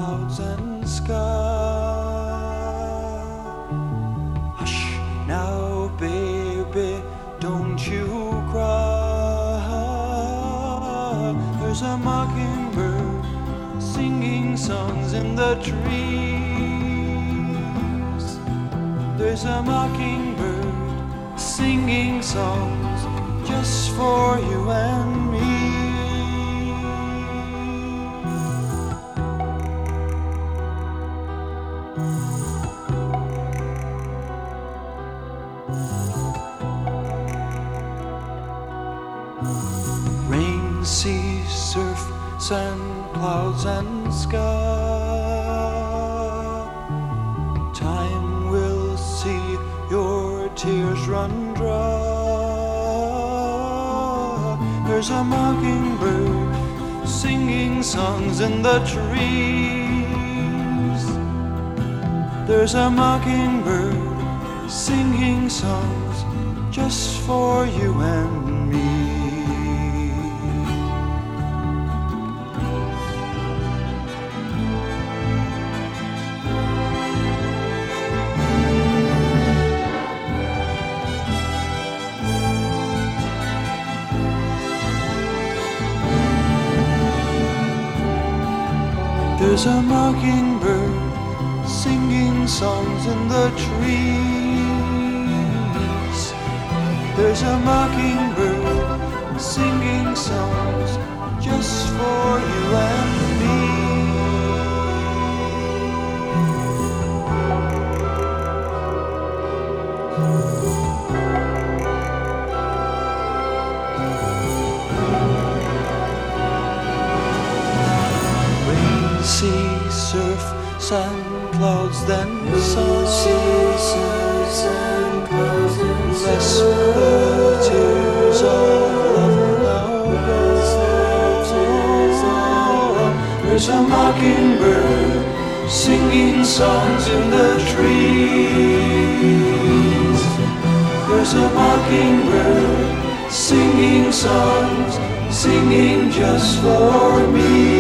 clouds and sky. Hush now, baby, don't you cry. There's a mockingbird singing songs in the trees. There's a mockingbird singing songs just for you and me. Rain, sea, surf, sand, clouds and sky. Time will see your tears run dry. There's a mockingbird singing songs in the trees. There's a mockingbird singing songs just for you and me. There's a mockingbird singing songs in the trees. There's a mockingbird singing songs just for you and me. Sea, surf, sand, clouds, then sun. Bless the tears of love now. There's a mockingbird singing songs in the trees. There's a mockingbird singing songs, singing just for me.